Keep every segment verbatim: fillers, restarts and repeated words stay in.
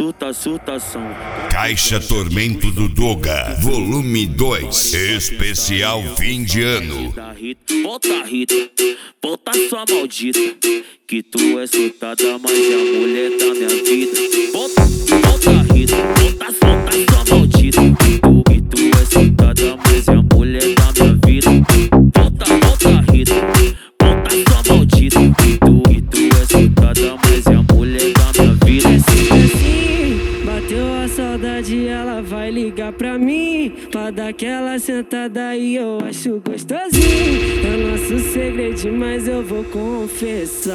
surta, surtação. Caixa Tormento do Doga, volume dois, especial fim de ano. Volta, Rita, volta sua maldita, que tu é surtada, mas é a mulher da minha vida. Volta, volta, Rita, volta, volta sua maldita, que tu é surtada, mas é a mulher da minha vida. Volta, volta, Rita, volta sua maldita, que tu, que tu é surtada, mas é a mulher da minha vida. Assim, bateu a saudade, ela vai ligar pra mim, pra dar aquela sentada e eu acho gostosinho. É nosso segredo, mas eu vou confessar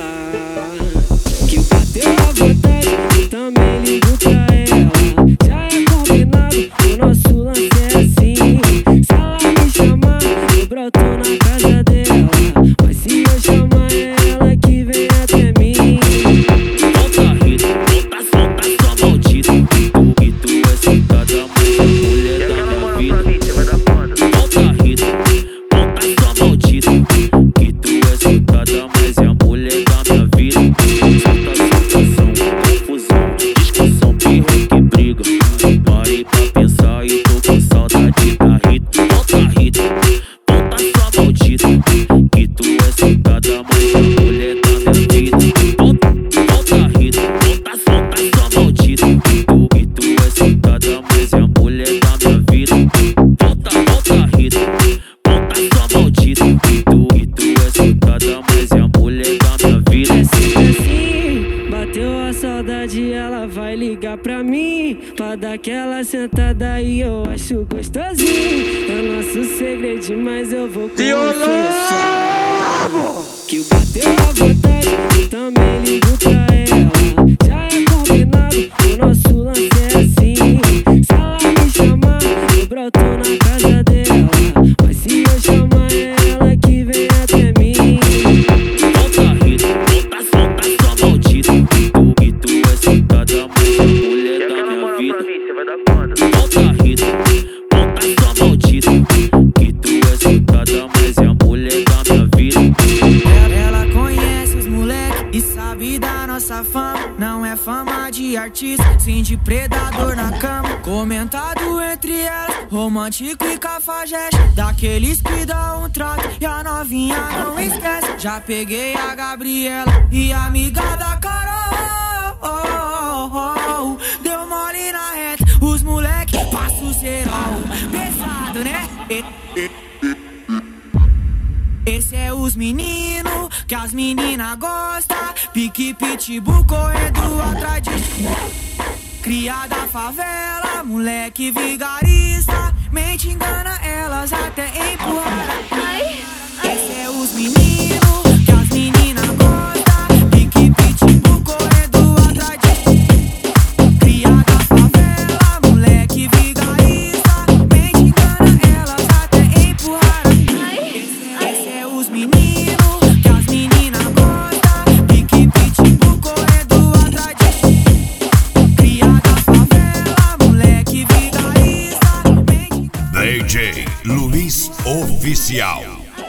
que bateu a vontade, eu também ligo pra ela. Já é combinado, o nosso lance é assim. Se ela me chamar, eu broto na casa dela, mas se eu chamar é ela que vem até mim. Volta, Rita, volta, volta sua maldita, que tu é surtada, mas é a mulher da minha vida. Volta, Rita, volta sua maldita, que tu é surtada, mas é a mulher da minha vida. Surta, surtação, confusão, discussão, birra que briga. Parei pra pensar e tô com saudade da Rita. Volta, Rita, volta sua maldita, que tu é surtada, mas é a mulher da minha vida. Volta, volta, Rita, volta, volta sua maldita, que tu é surtada, mas é a mulher da minha vida. Volta, volta, Rita, volta sua maldita, que tu, que tu é surtada, mas é a mulher da minha vida. Assim, bateu a saudade, ela vai ligar pra mim, pra dar aquela sentada e eu acho gostosinho. É nosso segredo, mas eu vou confessar que bateu a vontade, eu também ligo pra ela. Já é combinado, o nosso lance é assim. Se ela me chamar, eu broto na casa dela, mas se eu chamar é ela que vem até mim. Volta, Rita, volta, volta sua maldita, que tu é surtada, mas é a mulher da minha vida. Volta, Rita, volta sua maldita, que tu é surtada, mas é a mulher da minha vida. Ela conhece os moleque e sabe da nossa fama. Não é fama de artista, sim de predador na cama. Comentado entre elas, romântico e cafajeste, daqueles que dão um trato e a novinha não esquece. Já peguei a Gabriela e a amiga da Carol, oh, oh, oh. Deu mole na reta, os moleque passa o cerol. Pesado, né? Esse é os meninos que as meninas gostam. Pique, pitbull, correndo atrás de cria da favela, moleque vigarista. Mente engana elas até empurrar. Esse é os meninos que as meninas gostam. Pique, pitbull, correndo atrás de cria da favela, moleque vigarista. Mente engana elas até empurrar. Esse é os meninos que as meninas gostam. Pique, pitbull, correndo atrás de cria da favela, moleque vigarista. D J Luiz Oficial.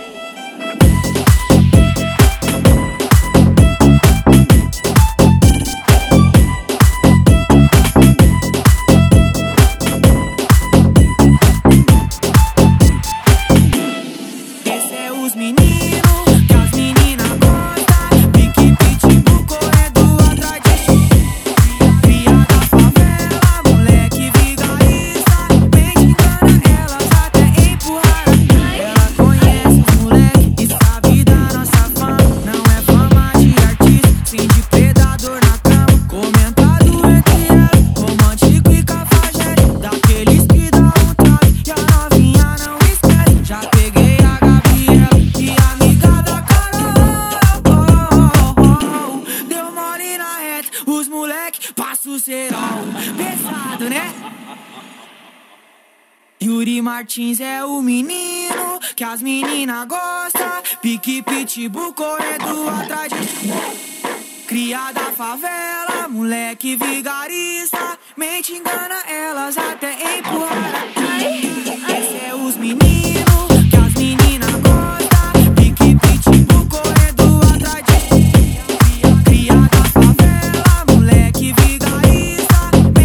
Esse é os meninos que as meninas gostam. Pique, pitbull, correndo atrás de cria da favela, moleque vigarista. Mente engana elas até empurrar. Ela conhece os moleque e sabe da nossa fama. Não é fama de artista, sim de predador na cama. Comentado entre elas, romântico e cafajeste, daqueles que dão um trato e a novinha não esquece. Já peguei a Gabriela e a amiga da Carol, oh, oh, oh. Deu mole na reta, os moleque passa o cerol. Pesado, né? Yuri Martins é o menino que as meninas gostam. Pique, pitbull, correndo atrás de cria da favela, moleque vigarista. Mente engana elas até empurrar. Esse é os meninos que as meninas gostam. Pique, pitbull, correndo atrás de cria da favela, moleque vigarista.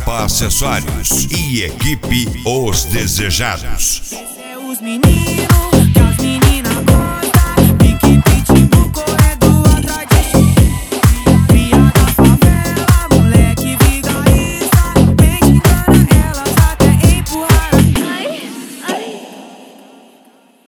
Japa Acessórios e equipe Os Desejados. Esse é os meninos